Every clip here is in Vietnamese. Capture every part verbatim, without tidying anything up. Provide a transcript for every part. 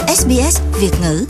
ét bê ét Việt ngữ.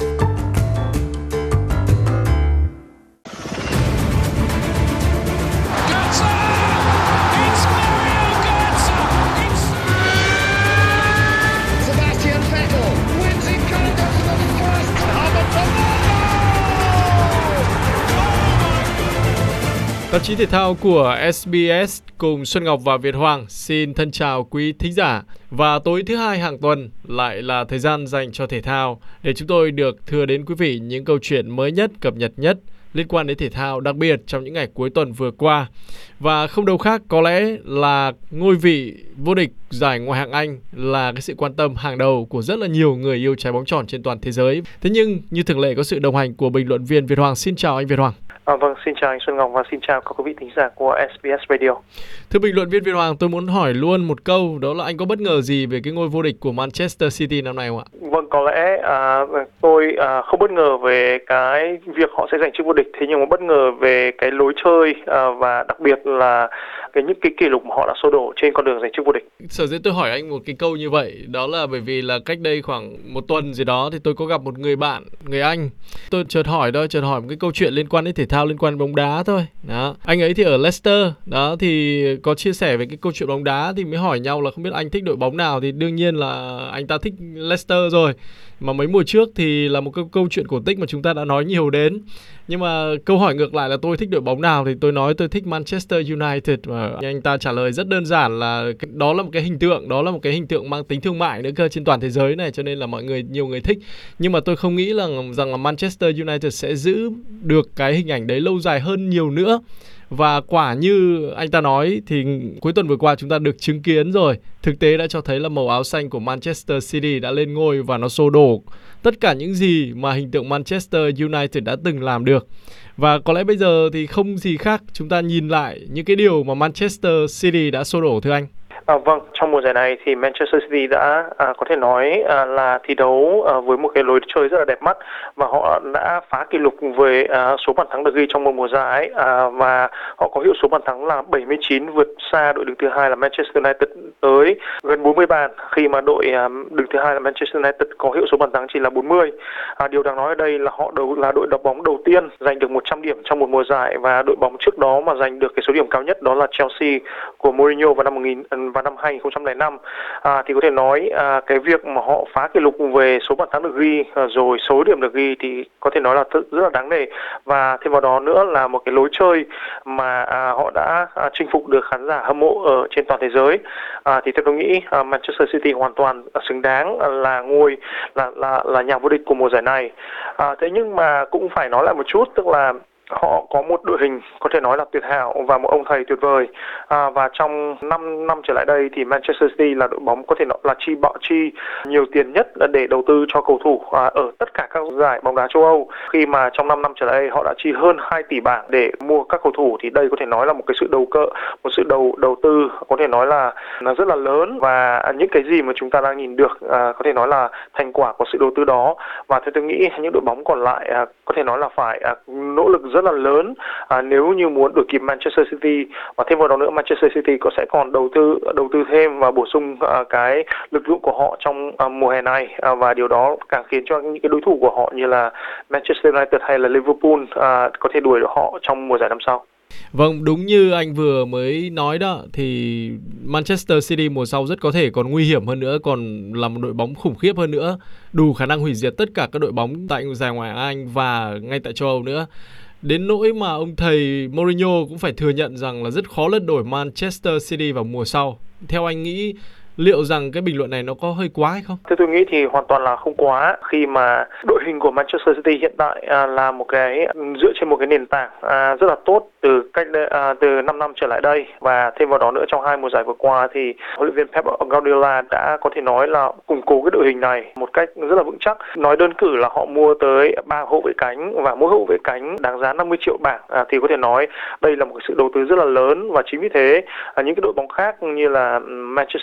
Tạp chí thể thao của ét bê ét cùng Xuân Ngọc và Việt Hoàng xin thân chào quý thính giả. Và tối thứ hai hàng tuần lại là thời gian dành cho thể thao để chúng tôi được thừa đến quý vị những câu chuyện mới nhất, cập nhật nhất liên quan đến thể thao, đặc biệt trong những ngày cuối tuần vừa qua. Và không đâu khác có lẽ là ngôi vị vô địch giải Ngoại hạng Anh là cái sự quan tâm hàng đầu của rất là nhiều người yêu trái bóng tròn trên toàn thế giới. Thế nhưng như thường lệ có sự đồng hành của bình luận viên Việt Hoàng. Xin chào anh Việt Hoàng. À, vâng, xin chào anh Xuân Ngọc và xin chào các quý vị thính giả của ét bê ét Radio. Thưa bình luận viên Việt Hoàng, tôi muốn hỏi luôn một câu, đó là anh có bất ngờ gì về cái ngôi vô địch của Manchester City năm nay không ạ? Vâng, có lẽ à, tôi à, không bất ngờ về cái việc họ sẽ giành chức vô địch, thế nhưng mà bất ngờ về cái lối chơi à, và đặc biệt là cái những cái kỷ lục mà họ đã xô đổ trên con đường giành chức vô địch. Sở dĩ tôi hỏi anh một cái câu như vậy, đó là bởi vì là cách đây khoảng một tuần gì đó thì tôi có gặp một người bạn, người Anh. Tôi chợt hỏi thôi, chợt hỏi một cái câu chuyện liên quan đến thể thao, liên quan đến bóng đá thôi. Đó, anh ấy thì ở Leicester, đó thì có chia sẻ về cái câu chuyện bóng đá thì mới hỏi nhau là không biết anh thích đội bóng nào, thì đương nhiên là anh ta thích Leicester rồi. Mà mấy mùa trước thì là một câu, câu chuyện cổ tích mà chúng ta đã nói nhiều đến. Nhưng mà câu hỏi ngược lại là tôi thích đội bóng nào thì tôi nói tôi thích Manchester United. Và anh ta trả lời rất đơn giản là đó là một cái hình tượng, đó là một cái hình tượng mang tính thương mại nữa cơ trên toàn thế giới này, cho nên là mọi người, nhiều người thích. Nhưng mà tôi không nghĩ là rằng là Manchester United sẽ giữ được cái hình ảnh đấy lâu dài hơn nhiều nữa. Và quả như anh ta nói thì cuối tuần vừa qua chúng ta được chứng kiến rồi. Thực tế đã cho thấy là màu áo xanh của Manchester City đã lên ngôi và nó xô đổ tất cả những gì mà hình tượng Manchester United đã từng làm được. Và có lẽ bây giờ thì không gì khác, chúng ta nhìn lại những cái điều mà Manchester City đã xô đổ thưa anh. À, vâng, trong mùa giải này thì Manchester City đã à, có thể nói à, là thi đấu à, với một cái lối chơi rất là đẹp mắt và họ đã phá kỷ lục về à, số bàn thắng được ghi trong một mùa giải à, và họ có hiệu số bàn thắng là bảy mươi chín, vượt xa đội đứng thứ hai là Manchester United tới gần bốn mươi bàn, khi mà đội à, đứng thứ hai là Manchester United có hiệu số bàn thắng chỉ là bốn mươi. À, điều đáng nói ở đây là họ đầu là đội đá bóng đầu tiên giành được một trăm điểm trong một mùa giải, và đội bóng trước đó mà giành được cái số điểm cao nhất đó là Chelsea của Mourinho vào năm một nghìn vào năm hai nghìn không trăm lẻ năm. À, thì có thể nói à, cái việc mà họ phá kỷ lục về số bàn thắng được ghi à, rồi số điểm được ghi thì có thể nói là rất là đáng nể, và thêm vào đó nữa là một cái lối chơi mà à, họ đã à, chinh phục được khán giả hâm mộ ở trên toàn thế giới. À, thì theo tôi nghĩ à, Manchester City hoàn toàn à, xứng đáng à, là ngôi là là là nhà vô địch của mùa giải này. À, thế nhưng mà cũng phải nói lại một chút, tức là họ có một đội hình có thể nói là tuyệt hảo và một ông thầy tuyệt vời. À, và trong năm năm trở lại đây thì Manchester City là đội bóng có thể nói là chi bọ chi nhiều tiền nhất để đầu tư cho cầu thủ à, ở tất cả các giải bóng đá châu Âu. Khi mà trong năm năm trở lại đây họ đã chi hơn hai tỷ bảng để mua các cầu thủ, thì đây có thể nói là một cái sự đầu cơ, một sự đầu đầu tư có thể nói là là rất là lớn, và những cái gì mà chúng ta đang nhìn được à, có thể nói là thành quả của sự đầu tư đó. Và theo tôi nghĩ những đội bóng còn lại à, có thể nói là phải à, nỗ lực rất là lớn à, nếu như muốn đuổi kịp Manchester City, và thêm vào đó nữa Manchester City có sẽ còn đầu tư đầu tư thêm và bổ sung à, cái lực lượng của họ trong à, mùa hè này, à, và điều đó càng khiến cho những cái đối thủ của họ như là Manchester United hay là Liverpool à, có thể đuổi được họ trong mùa giải năm sau. Vâng, đúng như anh vừa mới nói đó, thì Manchester City mùa sau rất có thể còn nguy hiểm hơn nữa, còn là một đội bóng khủng khiếp hơn nữa, đủ khả năng hủy diệt tất cả các đội bóng tại giải Ngoại hạng Anh và ngay tại châu Âu nữa. Đến nỗi mà ông thầy Mourinho cũng phải thừa nhận rằng là rất khó lật đổ Manchester City vào mùa sau. Theo anh nghĩ, liệu rằng cái bình luận này nó có hơi quá hay không? Theo tôi nghĩ thì hoàn toàn là không quá, khi mà đội hình của Manchester City hiện tại à, là một cái dựa trên một cái nền tảng à, rất là tốt từ cách đây, à, từ năm năm trở lại đây, và thêm vào đó nữa trong hai mùa giải vừa qua thì huấn luyện viên Pep Guardiola đã có thể nói là củng cố cái đội hình này một cách rất là vững chắc. Nói đơn cử là họ mua tới ba hậu vệ cánh và mỗi hậu vệ cánh đáng giá năm mươi triệu bảng, à, thì có thể nói đây là một cái sự đầu tư rất là lớn, và chính vì thế à, những cái đội bóng khác như là Manchester United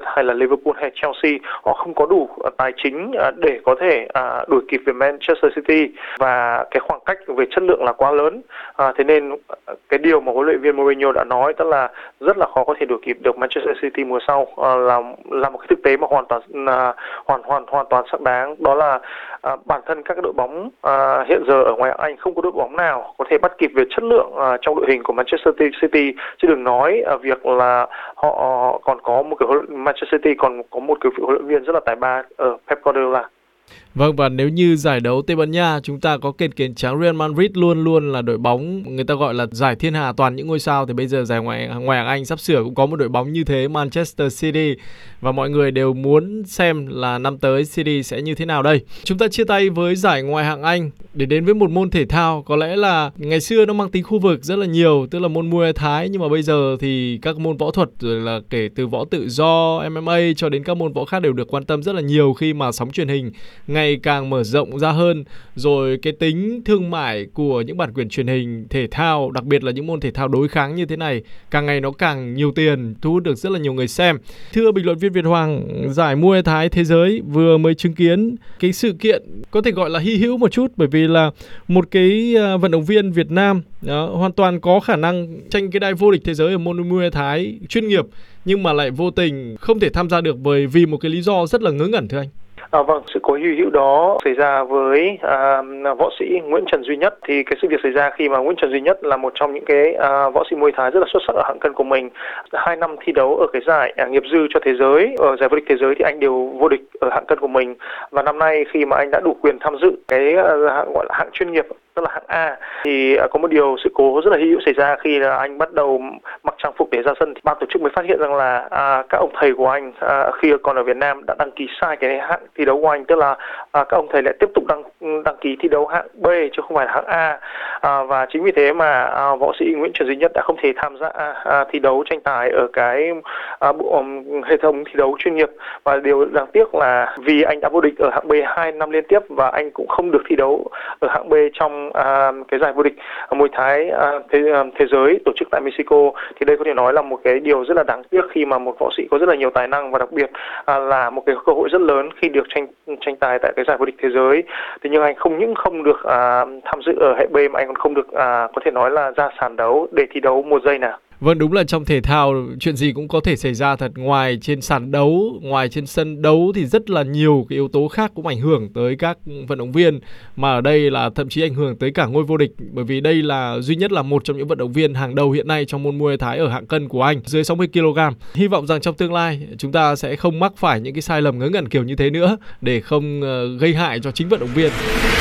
hay là Liverpool hay Chelsea, họ không có đủ tài chính để có thể đuổi kịp về Manchester City, và cái khoảng cách về chất lượng là quá lớn. À, thế nên cái điều mà huấn luyện viên Mourinho đã nói, tức là rất là khó có thể đuổi kịp được Manchester City mùa sau, à, là là một cái thực tế mà hoàn toàn à, hoàn hoàn hoàn toàn xác đáng. Đó là à, bản thân các đội bóng à, hiện giờ ở ngoài Anh không có đội bóng nào có thể bắt kịp về chất lượng à, trong đội hình của Manchester City, chứ đừng nói à, việc là họ còn có một cái Manchester City còn có một cái huấn luyện viên rất là tài ba ở Pep Guardiola. Vâng, và nếu như giải đấu Tây Ban Nha chúng ta có kền kền trắng Real Madrid luôn luôn là đội bóng người ta gọi là giải thiên hạ toàn những ngôi sao, thì bây giờ giải ngoại ngoại hạng Anh sắp sửa cũng có một đội bóng như thế, Manchester City, và mọi người đều muốn xem là năm tới City sẽ như thế nào đây. Chúng ta chia tay với giải ngoại hạng Anh để đến với một môn thể thao có lẽ là ngày xưa nó mang tính khu vực rất là nhiều, tức là môn Muay Thái, nhưng mà bây giờ thì các môn võ thuật rồi là kể từ võ tự do, em em a cho đến các môn võ khác đều được quan tâm rất là nhiều khi mà sóng truyền hình ngày càng mở rộng ra hơn, rồi cái tính thương mại của những bản quyền truyền hình thể thao, đặc biệt là những môn thể thao đối kháng như thế này, càng ngày nó càng nhiều tiền, thu hút được rất là nhiều người xem. Thưa bình luận viên Việt Hoàng, giải Muay Thái thế giới vừa mới chứng kiến cái sự kiện có thể gọi là hy hữu một chút, bởi vì là một cái vận động viên Việt Nam đó, hoàn toàn có khả năng tranh cái đai vô địch thế giới ở môn Muay Thái chuyên nghiệp, nhưng mà lại vô tình không thể tham gia được bởi vì một cái lý do rất là ngớ ngẩn, thưa anh. À, vâng, sự cố hy hữu đó xảy ra với à, võ sĩ Nguyễn Trần Duy Nhất. Thì cái sự việc xảy ra khi mà Nguyễn Trần Duy Nhất là một trong những cái à, võ sĩ Muay Thái rất là xuất sắc ở hạng cân của mình. Hai năm thi đấu ở cái giải à, nghiệp dư cho thế giới, ở giải vô địch thế giới thì anh đều vô địch ở hạng cân của mình. Và năm nay khi mà anh đã đủ quyền tham dự cái à, hạng gọi là hạng chuyên nghiệp, tức là hạng A, thì à, có một điều sự cố rất là hy hữu xảy ra khi là anh bắt đầu mặc trang phục để ra sân. Thì ban tổ chức mới phát hiện rằng là à, các ông thầy của anh à, khi còn ở Việt Nam đã đăng ký sai cái hạng thi đấu của anh, tức là à, các ông thầy lại tiếp tục đăng đăng ký thi đấu hạng B chứ không phải là hạng A, à, và chính vì thế mà à, võ sĩ Nguyễn Trần Duy Nhất đã không thể tham gia à, thi đấu tranh tài ở cái à, bộ, um, hệ thống thi đấu chuyên nghiệp. Và điều đáng tiếc là vì anh đã vô địch ở hạng B hai năm liên tiếp và anh cũng không được thi đấu ở hạng B trong à, cái giải vô địch Muay Thái à, thế, à, thế giới tổ chức tại Mexico. Thì đây có thể nói là một cái điều rất là đáng tiếc khi mà một võ sĩ có rất là nhiều tài năng và đặc biệt à, là một cái cơ hội rất lớn khi được tranh tranh tài tại cái giải vô địch thế giới. Thế nhưng anh không những không được à, tham dự ở hệ B mà anh còn không được à, có thể nói là ra sàn đấu để thi đấu một giây nào. Vâng, đúng là trong thể thao chuyện gì cũng có thể xảy ra thật. Ngoài trên sàn đấu, ngoài trên sân đấu thì rất là nhiều cái yếu tố khác cũng ảnh hưởng tới các vận động viên, mà ở đây là thậm chí ảnh hưởng tới cả ngôi vô địch, bởi vì đây là duy nhất là một trong những vận động viên hàng đầu hiện nay trong môn Muay Thái ở hạng cân của anh dưới sáu mươi ki lô gam. Hy vọng rằng trong tương lai chúng ta sẽ không mắc phải những cái sai lầm ngớ ngẩn kiểu như thế nữa để không gây hại cho chính vận động viên.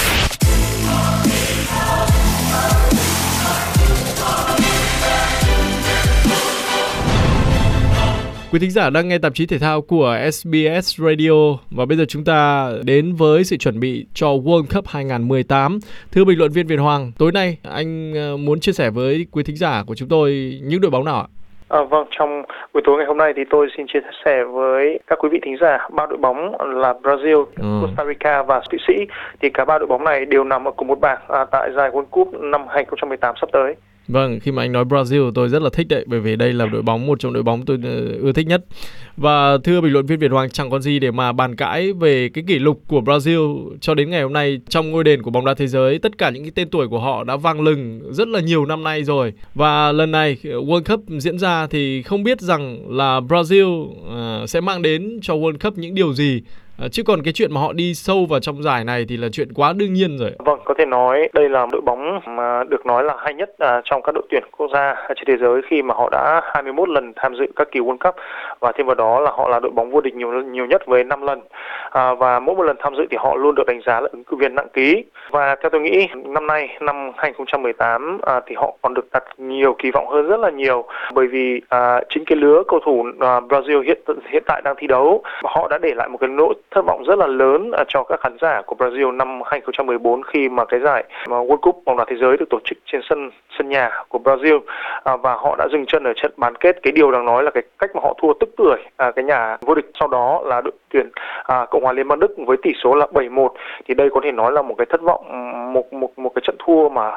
Quý thính giả đang nghe tạp chí thể thao của ét bê ét Radio và bây giờ chúng ta đến với sự chuẩn bị cho World Cup hai không một tám. Thưa bình luận viên Việt Hoàng, tối nay anh muốn chia sẻ với quý thính giả của chúng tôi những đội bóng nào ạ? À, vâng, trong buổi tối ngày hôm nay thì tôi xin chia sẻ với các quý vị thính giả ba đội bóng là Brazil, ừ. Costa Rica và Thụy Sĩ. Thì cả ba đội bóng này đều nằm ở cùng một bảng à, tại giải World Cup năm hai không một tám sắp tới. Vâng, khi mà anh nói Brazil tôi rất là thích đấy, bởi vì đây là đội bóng, một trong đội bóng tôi ưa thích nhất. Và thưa bình luận viên Việt Hoàng, chẳng còn gì để mà bàn cãi về cái kỷ lục của Brazil cho đến ngày hôm nay trong ngôi đền của bóng đá thế giới. Tất cả những cái tên tuổi của họ đã vang lừng rất là nhiều năm nay rồi. Và lần này World Cup diễn ra thì không biết rằng là Brazil uh, sẽ mang đến cho World Cup những điều gì. À, chứ còn cái chuyện mà họ đi sâu vào trong giải này thì là chuyện quá đương nhiên rồi. Vâng, có thể nói đây là đội bóng mà được nói là hay nhất à, trong các đội tuyển quốc gia trên thế giới, khi mà họ đã hai mươi mốt lần tham dự các kỳ World Cup, và thêm vào đó là họ là đội bóng vô địch nhiều nhiều nhất với năm lần, à, và mỗi một lần tham dự thì họ luôn được đánh giá là ứng cử viên nặng ký. Và theo tôi nghĩ năm nay, năm hai không một tám à, thì họ còn được đặt nhiều kỳ vọng hơn rất là nhiều, bởi vì à, chính cái lứa cầu thủ à, Brazil hiện hiện tại đang thi đấu, họ đã để lại một cái nỗi thất vọng rất là lớn à, cho các khán giả của Brazil năm hai không một bốn, khi mà cái giải mà World Cup bóng đá thế giới được tổ chức trên sân sân nhà của Brazil, à, và họ đã dừng chân ở trận bán kết. Cái điều đáng nói là cái cách mà họ thua tức tưởi à, cái nhà vô địch sau đó là đội tuyển à, Cộng hòa Liên bang Đức với tỷ số là bảy một. Thì đây có thể nói là một cái thất vọng, một một một cái trận thua mà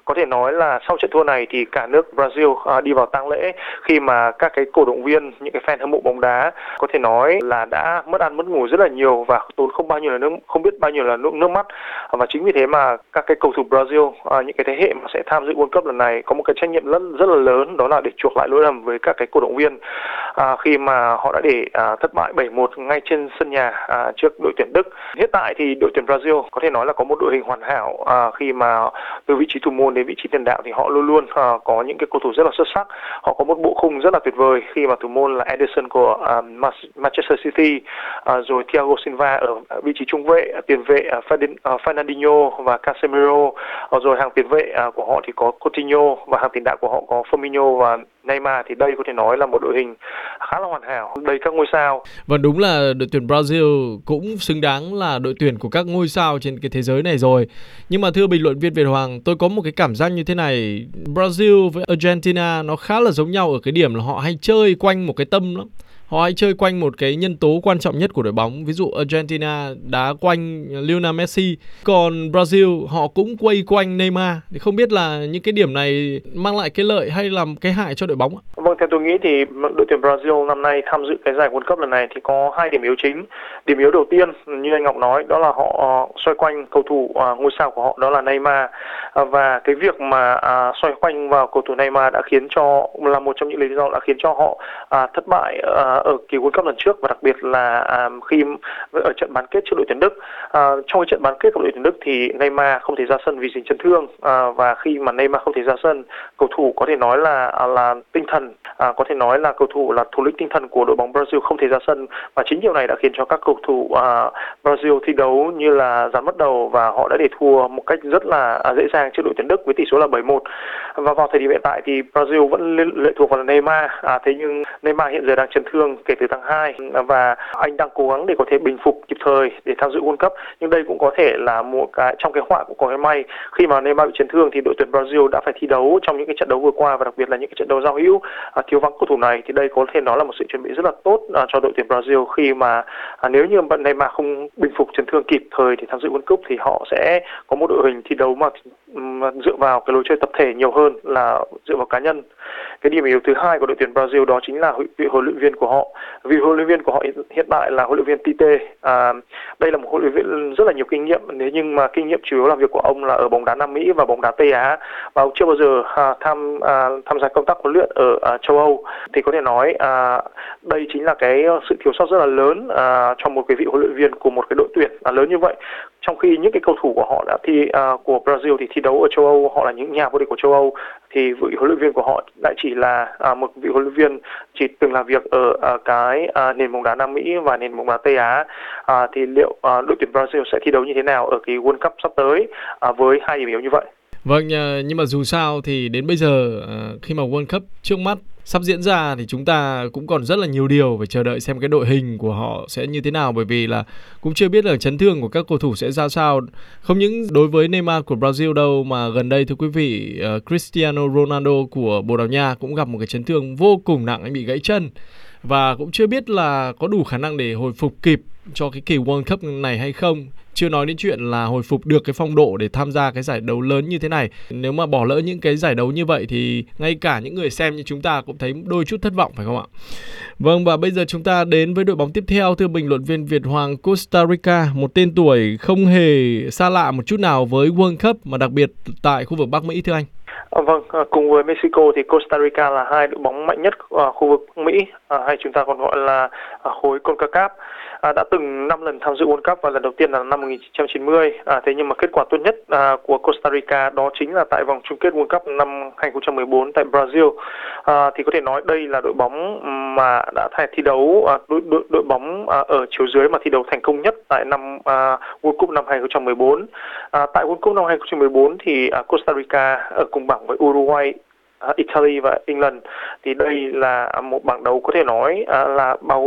Có thể nói là sau trận thua này thì cả nước Brazil uh, đi vào tang lễ khi mà các cái cổ động viên, những cái fan hâm mộ bóng đá có thể nói là đã mất ăn mất ngủ rất là nhiều và tốn không bao nhiêu là nước, không biết bao nhiêu là nước, nước mắt. Và chính vì thế mà các cái cầu thủ Brazil, uh, những cái thế hệ mà sẽ tham dự World Cup lần này có một cái trách nhiệm rất rất là lớn, đó là để chuộc lại lỗi lầm với các cái cổ động viên uh, khi mà họ đã để uh, thất bại bảy một ngay trên sân nhà uh, trước đội tuyển Đức. Hiện tại thì đội tuyển Brazil có thể nói là có một đội hình hoàn hảo uh, khi mà từ vị trí thủ môn đến vị trí tiền đạo thì họ luôn luôn uh, có những cái cầu thủ rất là xuất sắc. Họ có một bộ khung rất là tuyệt vời khi mà thủ môn là Ederson của uh, Manchester City, uh, rồi Thiago Silva ở vị trí trung vệ, tiền vệ uh, Fernandinho và Casemiro, uh, rồi hàng tiền vệ uh, của họ thì có Coutinho và hàng tiền đạo của họ có Firmino và Neymar. Thì đây có thể nói là một đội hình khá là hoàn hảo, đầy các ngôi sao. Và đúng là đội tuyển Brazil cũng xứng đáng là đội tuyển của các ngôi sao trên cái thế giới này rồi. Nhưng mà thưa bình luận viên Việt Hoàng, tôi có một cái cảm giác như thế này, Brazil với Argentina nó khá là giống nhau ở cái điểm là họ hay chơi quanh một cái tâm lắm. Họ hay chơi quanh một cái nhân tố quan trọng nhất của đội bóng. Ví dụ Argentina đá quanh Lionel Messi, còn Brazil họ cũng quay quanh Neymar. Thì không biết là những cái điểm này mang lại cái lợi hay là cái hại cho đội bóng? Vâng, theo tôi nghĩ thì đội tuyển Brazil năm nay tham dự cái giải World Cup lần này thì có hai điểm yếu chính. Điểm yếu đầu tiên như anh Ngọc nói, đó là họ uh, xoay quanh cầu thủ uh, ngôi sao của họ, đó là Neymar. Uh, và cái việc mà uh, xoay quanh vào cầu thủ Neymar đã khiến cho là một trong những lý do đã khiến cho họ uh, thất bại uh, ở kỳ World Cup lần trước, và đặc biệt là uh, khi ở trận bán kết trước đội tuyển Đức. Uh, trong cái trận bán kết của đội tuyển Đức thì Neymar không thể ra sân vì dính chấn thương, uh, và khi mà Neymar không thể ra sân, cầu thủ có thể nói là là tinh thần À, có thể nói là cầu thủ là thủ lĩnh tinh thần của đội bóng Brazil không thể ra sân, và chính điều này đã khiến cho các cầu thủ à, Brazil thi đấu như là dám mất đầu và họ đã để thua một cách rất là à, dễ dàng trước đội tuyển Đức với tỷ số là bảy một. Và vào thời điểm hiện tại thì Brazil vẫn lệ thuộc vào Neymar, à, thế nhưng Neymar hiện giờ đang chấn thương kể từ tháng hai và anh đang cố gắng để có thể bình phục kịp thời để tham dự World Cup. Nhưng đây cũng có thể là một cái trong cái họa cũng có cái may, khi mà Neymar bị chấn thương thì đội tuyển Brazil đã phải thi đấu trong những cái trận đấu vừa qua, và đặc biệt là những cái trận đấu giao hữu à, thiếu vắng cầu thủ này, thì đây có thể nói là một sự chuẩn bị rất là tốt à, cho đội tuyển Brazil khi mà à, nếu như Neymar không bình phục chấn thương kịp thời thì tham dự World Cup thì họ sẽ có một đội hình thi đấu mà, mà dựa vào cái lối chơi tập thể nhiều hơn là dựa vào cá nhân. Cái điểm yếu thứ hai của đội tuyển Brazil đó chính là vị huấn luyện viên của họ. Vị huấn luyện viên của họ hiện tại là huấn luyện viên Tite. À, đây là một huấn luyện viên rất là nhiều kinh nghiệm, nếu nhưng mà kinh nghiệm chủ yếu làm việc của ông là ở bóng đá Nam Mỹ và bóng đá Tây Á, và ông chưa bao giờ à, tham à, tham gia công tác huấn luyện ở à, châu Âu. Thì có thể nói à, đây chính là cái sự thiếu sót rất là lớn à, trong một cái vị huấn luyện viên của một cái đội tuyển à, lớn như vậy. Trong khi những cái cầu thủ của họ đã thi uh, của Brazil thì thi đấu ở châu Âu, họ là những nhà vô địch của châu Âu, thì vị huấn luyện viên của họ lại chỉ là uh, một vị huấn luyện viên chỉ từng làm việc ở uh, cái uh, nền bóng đá Nam Mỹ và nền bóng đá Tây Á. Uh, thì liệu uh, đội tuyển Brazil sẽ thi đấu như thế nào ở cái World Cup sắp tới uh, với hai điểm yếu như vậy? Vâng, nhưng mà dù sao thì đến bây giờ khi mà World Cup trước mắt sắp diễn ra thì chúng ta cũng còn rất là nhiều điều phải chờ đợi xem cái đội hình của họ sẽ như thế nào, bởi vì là cũng chưa biết là chấn thương của các cầu thủ sẽ ra sao. Không những đối với Neymar của Brazil đâu, mà gần đây thưa quý vị, Cristiano Ronaldo của Bồ Đào Nha cũng gặp một cái chấn thương vô cùng nặng, anh bị gãy chân và cũng chưa biết là có đủ khả năng để hồi phục kịp cho cái kỳ World Cup này hay không. Chưa nói đến chuyện là hồi phục được cái phong độ để tham gia cái giải đấu lớn như thế này. Nếu mà bỏ lỡ những cái giải đấu như vậy thì ngay cả những người xem như chúng ta cũng thấy đôi chút thất vọng, phải không ạ? Vâng, và bây giờ chúng ta đến với đội bóng tiếp theo, thưa bình luận viên Việt Hoàng. Costa Rica, một tên tuổi không hề xa lạ một chút nào với World Cup, mà đặc biệt tại khu vực Bắc Mỹ, thưa anh. À, vâng, cùng với Mexico thì Costa Rica là hai đội bóng mạnh nhất ở khu vực Mỹ, à, hay chúng ta còn gọi là à, khối CONCACAF. À, đã từng năm lần tham dự World Cup và lần đầu tiên là năm một nghìn chín trăm chín mươi. À, thế nhưng mà kết quả tốt nhất à, của Costa Rica đó chính là tại vòng chung kết World Cup năm hai không một bốn tại Brazil. À, thì có thể nói đây là đội bóng mà đã thay thi đấu à, đội, đội, đội bóng à, ở chiều dưới mà thi đấu thành công nhất tại năm à, World Cup năm hai không một bốn. À, tại World Cup năm hai không một bốn thì à, Costa Rica ở cùng bảng với Uruguay, Italy và England. Thì đây là một bảng đấu có thể nói là bao gồm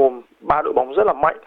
ba đội bóng rất là mạnh,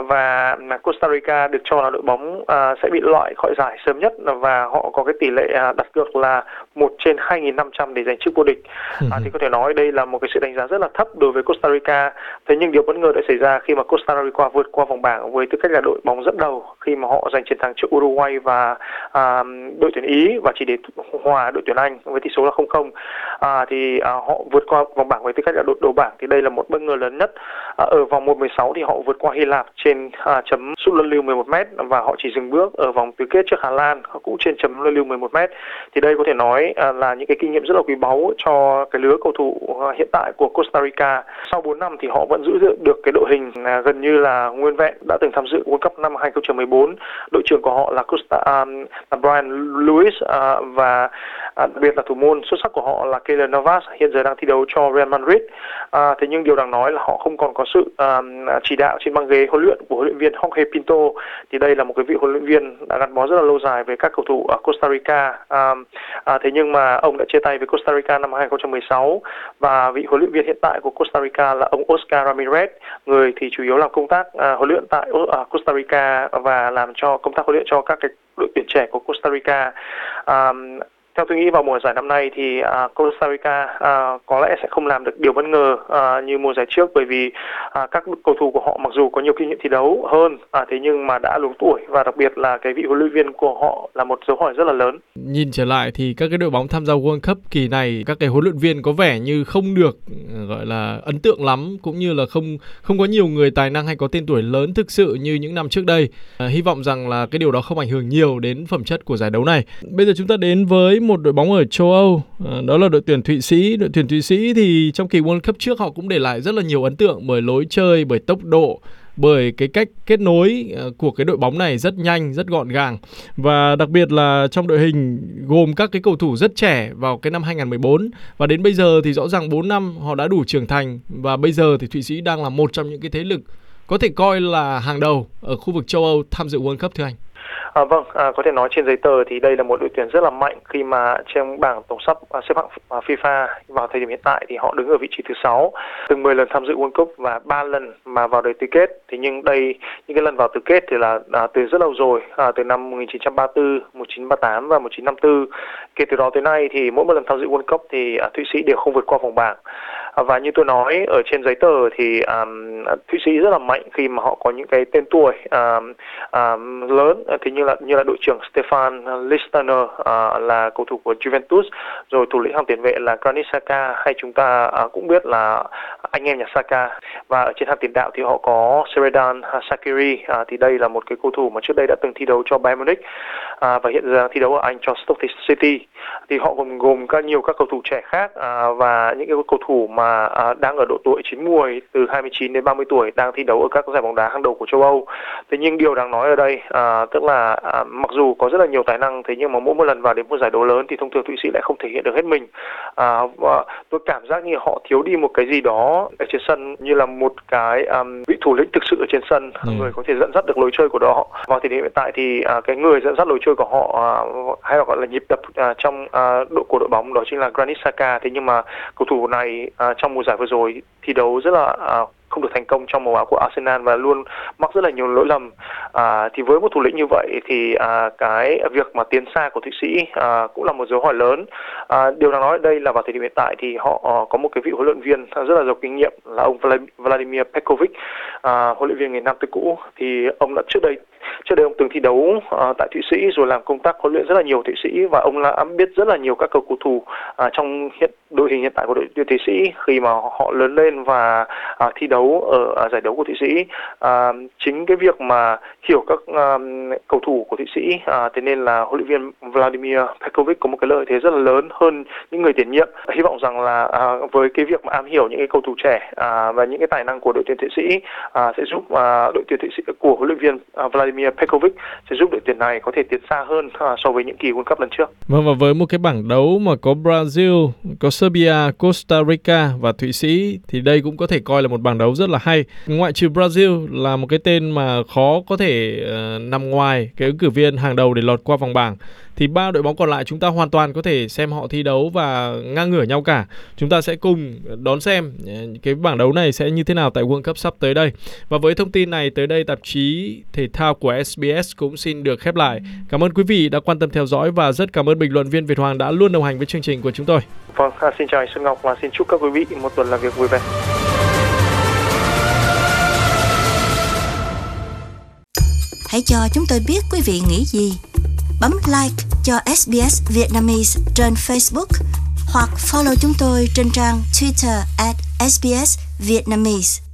và Costa Rica được cho là đội bóng uh, sẽ bị loại khỏi giải sớm nhất, và họ có cái tỷ lệ uh, đặt cược là một trên hai nghìn năm trăm để giành chức vô địch. À, thì có thể nói đây là một cái sự đánh giá rất là thấp đối với Costa Rica. Thế nhưng điều bất ngờ đã xảy ra khi mà Costa Rica vượt qua vòng bảng với tư cách là đội bóng dẫn đầu, khi mà họ giành chiến thắng trước Uruguay và à, đội tuyển Ý, và chỉ để hòa đội tuyển Anh với tỷ số là không không. À, thì à, họ vượt qua vòng bảng với tư cách là đội đầu bảng, thì đây là một bất ngờ lớn nhất. À, ở vòng một mười sáu thì họ vượt qua Hy Lạp trên à, chấm sút luân lưu mười một mét, và họ chỉ dừng bước ở vòng tứ kết trước Hà Lan, họ cũng trên chấm luân lưu mười một mét. Thì đây có thể nói à, là những cái kinh nghiệm rất là quý báu cho cái lứa cầu thủ à, hiện tại của Costa Rica. Sau bốn năm thì họ vẫn giữ được cái đội hình à, gần như là nguyên vẹn đã từng tham dự World Cup năm hai không một bốn. Đội trưởng của họ là Costa à, là Brian Lewis, à, và à, đặc biệt là thủ môn xuất sắc của họ là Keylor Navas, hiện giờ đang thi đấu cho Real Madrid. À, thế nhưng điều đáng nói là họ không còn có sự à, chỉ đạo trên băng ghế huấn luyện của huấn luyện viên Jorge Pinto. Thì đây là một cái vị huấn luyện viên đã gắn bó rất là lâu dài với các cầu thủ ở Costa Rica. À, à, thế nhưng mà ông đã chia tay với Costa Rica năm hai không một sáu, và vị huấn luyện viên hiện tại của Costa Rica là ông Oscar Ramirez, người thì chủ yếu làm công tác à, huấn luyện tại à, Costa Rica và làm cho công tác huấn luyện cho các cái đội tuyển trẻ của Costa Rica. À, Theo tôi nghĩ vào mùa giải năm nay thì uh, Costa Rica uh, có lẽ sẽ không làm được điều bất ngờ uh, như mùa giải trước, bởi vì uh, các cầu thủ của họ mặc dù có nhiều kinh nghiệm thi đấu hơn, uh, thế nhưng mà đã luống tuổi, và đặc biệt là cái vị huấn luyện viên của họ là một dấu hỏi rất là lớn. Nhìn trở lại thì các cái đội bóng tham gia World Cup kỳ này, các cái huấn luyện viên có vẻ như không được gọi là ấn tượng lắm, cũng như là không không có nhiều người tài năng hay có tên tuổi lớn thực sự như những năm trước đây. Uh, hy vọng rằng là cái điều đó không ảnh hưởng nhiều đến phẩm chất của giải đấu này. Bây giờ chúng ta đến với một đội bóng ở châu Âu, đó là đội tuyển Thụy Sĩ. Đội tuyển Thụy Sĩ thì trong kỳ World Cup trước họ cũng để lại rất là nhiều ấn tượng bởi lối chơi, bởi tốc độ, bởi cái cách kết nối của cái đội bóng này rất nhanh, rất gọn gàng. Và đặc biệt là trong đội hình gồm các cái cầu thủ rất trẻ vào cái năm hai không một bốn, và đến bây giờ thì rõ ràng bốn năm họ đã đủ trưởng thành, và bây giờ thì Thụy Sĩ đang là một trong những cái thế lực có thể coi là hàng đầu ở khu vực châu Âu tham dự World Cup, thưa anh. À, vâng, à, có thể nói trên giấy tờ thì đây là một đội tuyển rất là mạnh, khi mà trên bảng tổng sắp à, xếp hạng à, FIFA vào thời điểm hiện tại thì họ đứng ở vị trí thứ sáu, từng mười lần tham dự World Cup và ba lần mà vào đời tứ kết. Thì nhưng đây, những cái lần vào tứ kết thì là à, từ rất lâu rồi, à, từ năm một nghìn chín trăm ba mươi tư, một nghìn chín trăm ba mươi tám và một nghìn chín trăm năm mươi tư. Kể từ đó tới nay thì mỗi một lần tham dự World Cup thì à, Thụy Sĩ đều không vượt qua vòng bảng. À, và như tôi nói ở trên giấy tờ thì à, Thụy Sĩ rất là mạnh khi mà họ có những cái tên tuổi à, à, lớn, thì như là như là đội trưởng Stefan Lichtner à, là cầu thủ của Juventus, rồi thủ lĩnh hàng tiền vệ là Granit Xhaka, hay chúng ta à, cũng biết là anh em nhà Xhaka. Và ở trên hàng tiền đạo thì họ có Sheridan Shaqiri, à, thì đây là một cái cầu thủ mà trước đây đã từng thi đấu cho Bayern Munich à, và hiện giờ thi đấu ở Anh cho Stoke City. Thì họ gồm gồm các nhiều các cầu thủ trẻ khác à, và những cái cầu thủ mà à, đang ở độ tuổi chín muồi, từ hai mươi chín đến ba mươi tuổi, đang thi đấu ở các giải bóng đá hàng đầu của châu Âu. Thế nhưng điều đáng nói ở đây à, tức là à, mặc dù có rất là nhiều tài năng, thế nhưng mà mỗi một lần vào đến một giải đấu lớn thì thông thường Thụy Sĩ lại không thể hiện được hết mình. À, và tôi cảm giác như họ thiếu đi một cái gì đó ở trên sân, như là một cái um, vị thủ lĩnh thực sự ở trên sân, ừ. người có thể dẫn dắt được lối chơi của họ. Vào thời điểm hiện tại thì à, cái người dẫn dắt lối chơi của họ à, hay là gọi là nhịp đập à, trong à, đội của đội bóng đó chính là Granit Xhaka. Thế nhưng mà cầu thủ này à, trong mùa giải vừa rồi thi đấu rất là à, không được thành công trong màu áo của Arsenal và luôn mắc rất là nhiều lỗi lầm. À, thì với một thủ lĩnh như vậy thì à, cái việc mà tiến xa của Thụy Sĩ à, cũng là một dấu hỏi lớn. À, điều đáng nói ở đây là vào thời điểm hiện tại thì họ à, có một cái vị huấn luyện viên rất là giàu kinh nghiệm là ông Vladimir Petkovic, à, huấn luyện viên người Nam tới cũ. Thì ông đã trước đây trước đây ông từng thi đấu uh, tại Thụy Sĩ, rồi làm công tác huấn luyện rất là nhiều Thụy Sĩ, và ông đã biết rất là nhiều các cầu thủ uh, trong hiện đội hình hiện tại của đội tuyển Thụy Sĩ khi mà họ lớn lên và uh, thi đấu ở uh, giải đấu của Thụy Sĩ. Uh, chính cái việc mà hiểu các uh, cầu thủ của Thụy Sĩ, uh, thế nên là huấn luyện viên Vladimir Petkovic có một cái lợi thế rất là lớn hơn những người tiền nhiệm. Hy vọng rằng là uh, với cái việc mà am hiểu những cái cầu thủ trẻ uh, và những cái tài năng của đội tuyển Thụy Sĩ uh, sẽ giúp uh, đội tuyển Thụy Sĩ của huấn luyện viên uh, Vladimir Petkovic sẽ giúp đội tuyển này có thể tiến xa hơn uh, so với những kỳ World Cup lần trước. Vâng, và với một cái bảng đấu mà có Brazil, có Serbia, Costa Rica và Thụy Sĩ thì đây cũng có thể coi là một bảng đấu rất là hay. Ngoại trừ Brazil là một cái tên mà khó có thể uh, nằm ngoài cái ứng cử viên hàng đầu để lọt qua vòng bảng, thì ba đội bóng còn lại chúng ta hoàn toàn có thể xem họ thi đấu và ngang ngửa nhau cả. Chúng ta sẽ cùng đón xem cái bảng đấu này sẽ như thế nào tại World Cup sắp tới đây. Và với thông tin này tới đây, tạp chí thể thao của ét bê ét cũng xin được khép lại. Cảm ơn quý vị đã quan tâm theo dõi và rất cảm ơn bình luận viên Việt Hoàng đã luôn đồng hành với chương trình của chúng tôi. Vâng, xin chào anh Xuân Ngọc và xin chúc các quý vị một tuần làm việc vui vẻ. Hãy cho chúng tôi biết quý vị nghĩ gì. Bấm like cho ét bê ét Vietnamese trên Facebook hoặc follow chúng tôi trên trang Twitter at ét bê ét Vietnamese.